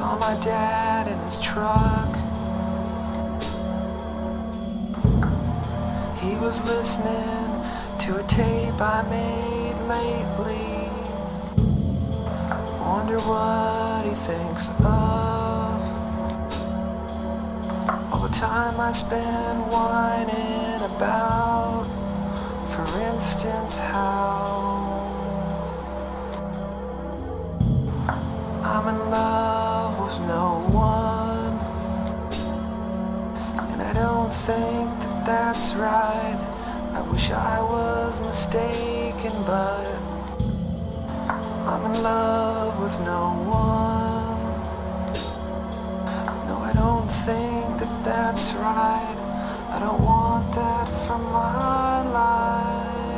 Saw my dad in his truck. He was listening to a tape I made lately. Wonder what he thinks of all the time I spend whining about, for instance, how I'm in love with no one, and I don't think that that's right. I wish I was mistaken, but I'm in love with no one. No, I don't think that that's right. I don't want that for my life.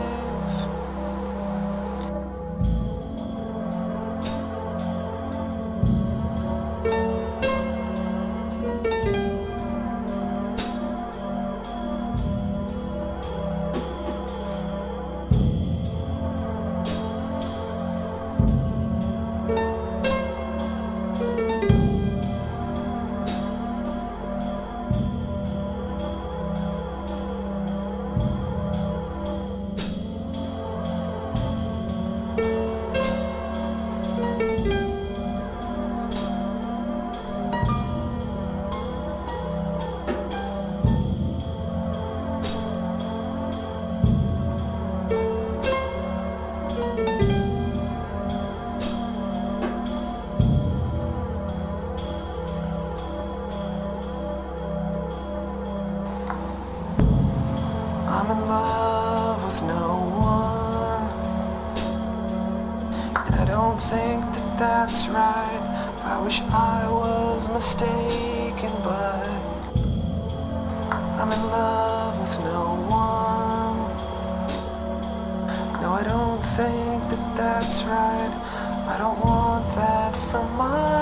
I'm in love with no one, and I don't think that that's right. I wish I was mistaken, but I'm in love with no one. No, I don't think that that's right. I don't want that for my